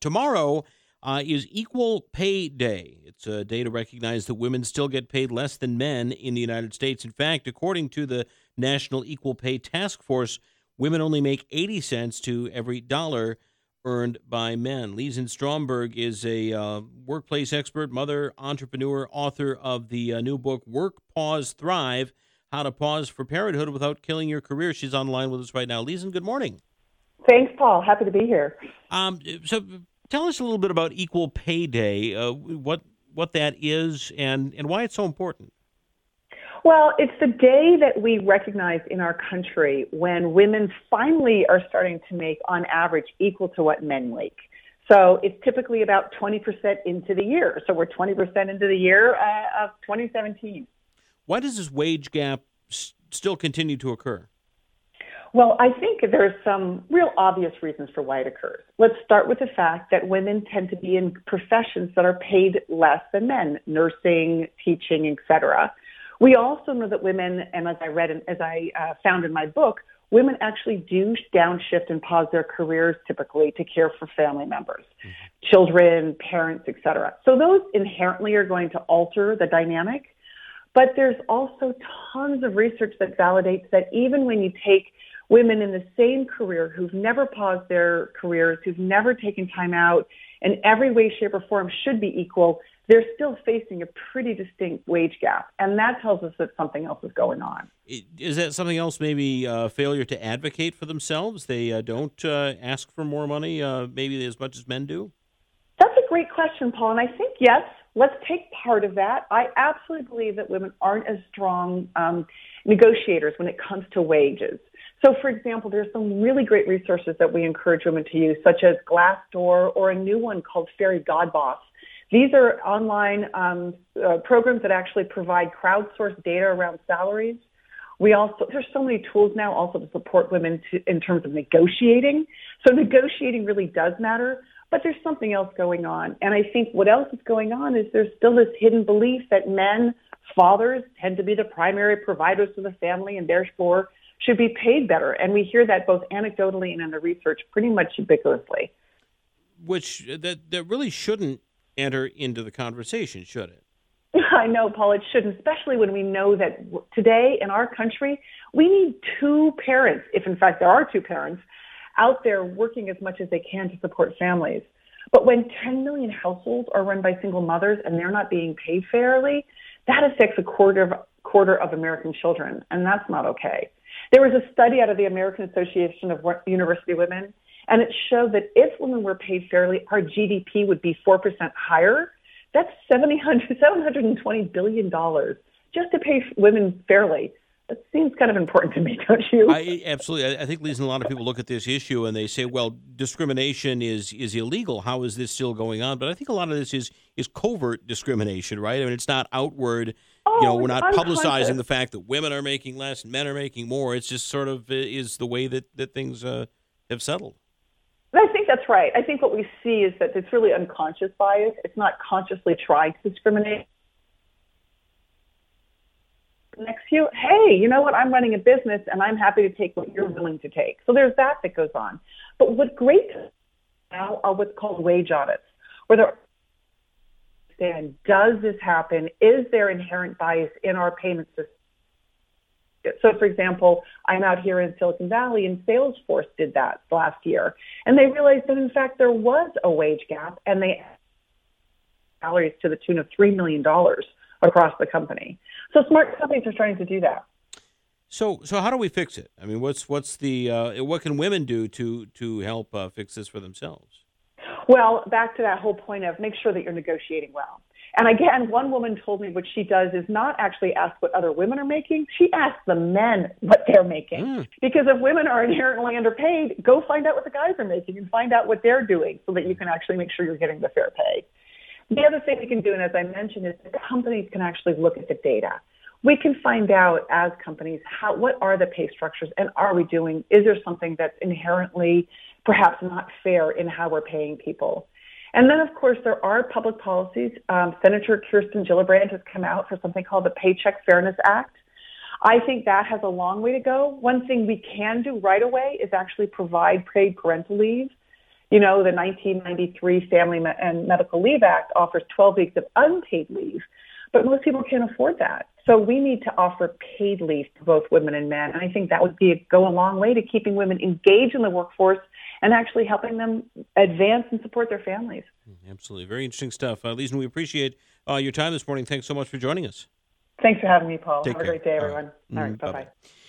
Tomorrow is Equal Pay Day. It's a day to recognize that women still get paid less than men in the United States. In fact, according to the National Equal Pay Task Force, women only make 80 cents to every dollar earned by men. Leeson Stromberg is a workplace expert, mother, entrepreneur, author of the new book, Work, Pause, Thrive, How to Pause for Parenthood Without Killing Your Career. She's on the line with us right now. Leeson, good morning. Thanks, Paul. Happy to be here. So tell us a little bit about Equal Pay Day, what that is and why it's so important. Well, it's the day that we recognize in our country when women finally are starting to make, on average, equal to what men make. So it's typically about 20% into the year. So we're 20% into the year of 2017. Why does this wage gap still continue to occur? Well, I think there's some real obvious reasons for why it occurs. Let's start with the fact that women tend to be in professions that are paid less than men, nursing, teaching, etc. We also know that women, and as I found in my book, women actually do downshift and pause their careers typically to care for family members, children, parents, etc. So those inherently are going to alter the dynamic. But there's also tons of research that validates that even when you take women in the same career who've never paused their careers, who've never taken time out, in every way, shape, or form should be equal, they're still facing a pretty distinct wage gap. And that tells us that something else is going on. Is that something else, maybe failure to advocate for themselves? They don't ask for more money, maybe as much as men do? That's a great question, Paul. And I think, yes, let's take part of that. I absolutely believe that women aren't as strong negotiators when it comes to wages. So, for example, there's some really great resources that we encourage women to use, such as Glassdoor or a new one called Fairy Godboss. These are online programs that actually provide crowdsourced data around salaries. There's so many tools now also to support women in terms of negotiating. So negotiating really does matter, but there's something else going on. And I think what else is going on is there's still this hidden belief that men, fathers, tend to be the primary providers to the family and therefore should be paid better. And we hear that both anecdotally and in the research pretty much ubiquitously. Which that really shouldn't enter into the conversation, should it? I know, Paul, it shouldn't, especially when we know that today in our country, we need two parents, if in fact there are two parents, out there working as much as they can to support families. But when 10 million households are run by single mothers and they're not being paid fairly, that affects a quarter of American children, and that's not okay. There was a study out of the American Association of University Women, and it showed that if women were paid fairly, our GDP would be 4% higher. That's $720 billion just to pay women fairly. That seems kind of important to me, don't you? Absolutely. I think, Lisa, a lot of people look at this issue and they say, well, discrimination is illegal. How is this still going on? But I think a lot of this is covert discrimination, right? I mean, it's not outward. We're not publicizing the fact that women are making less and men are making more. It's just sort of is the way that things have settled. I think that's right. I think what we see is that it's really unconscious bias. It's not consciously trying to discriminate. Next to you, hey, you know what? I'm running a business and I'm happy to take what you're willing to take. So there's that goes on. But what's great now are what's called wage audits, where they're understand, does this happen? Is there inherent bias in our payment system? So, for example, I'm out here in Silicon Valley, and Salesforce did that last year. And they realized that, in fact, there was a wage gap, and they salaries to the tune of $3 million across the company. So smart companies are starting to do that. So how do we fix it? I mean, what's the what can women do to help fix this for themselves? Well, back to that whole point of make sure that you're negotiating well. And again, one woman told me what she does is not actually ask what other women are making. She asks the men what they're making. Because if women are inherently underpaid, go find out what the guys are making and find out what they're doing so that you can actually make sure you're getting the fair pay. The other thing we can do, and as I mentioned, is that companies can actually look at the data. We can find out as companies what are the pay structures and is there something that's inherently perhaps not fair in how we're paying people? And then, of course, there are public policies. Senator Kirsten Gillibrand has come out for something called the Paycheck Fairness Act. I think that has a long way to go. One thing we can do right away is actually provide paid parental leave. The 1993 Family and Medical Leave Act offers 12 weeks of unpaid leave, but most people can't afford that. So we need to offer paid leave for both women and men. And I think that would go a long way to keeping women engaged in the workforce and actually helping them advance and support their families. Absolutely. Very interesting stuff. Leeson, we appreciate your time this morning. Thanks so much for joining us. Thanks for having me, Paul. Take Have care. a great day, everyone. All right. Bye-bye. Bye-bye.